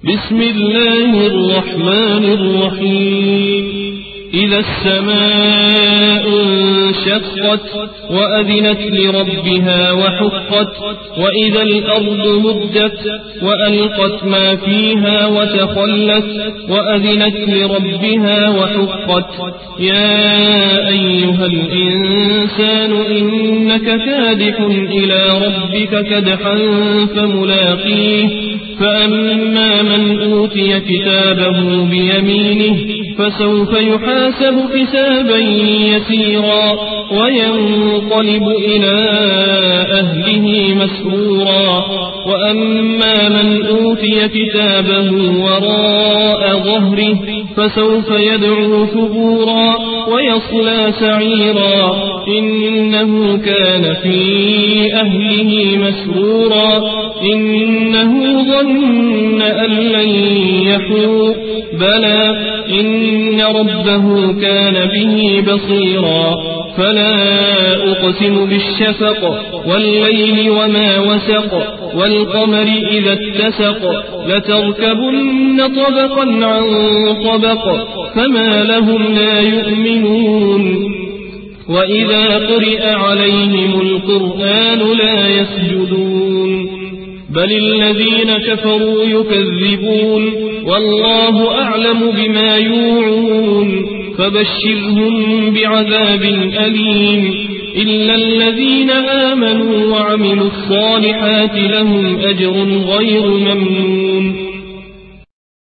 بسم الله الرحمن الرحيم إذا السماء انشقت وأذنت لربها وحقت وإذا الأرض مدت وألقت ما فيها وتخلت وأذنت لربها وحقت يا أيها الإنسان إنك كادح إلى ربك كدحا فملاقيه فأما من أوتي كتابه بيمينه فسوف يحاسب حسابا يسيرا وينقلب إلى أهله مسرورا وأما من أوتي كتابه وراء ظهره فسوف يدعو ثبورا ويصلى سعيرا إنه كان في أهله مسرورا إنه ظن أن لن يحور بلى إن ربه كان به بصيرا فلا أقسم بالشفق والليل وما وسق والقمر إذا اتسق لتركبن طبقا عن طبق فما لهم لا يؤمنون وإذا قرئ عليهم القرآن لا يسجدون بل الذين كفروا يكذبون والله أعلم بما يوعون فبشرهم بعذاب أليم إلا الذين آمنوا وعملوا الصالحات لهم أجر غير ممنون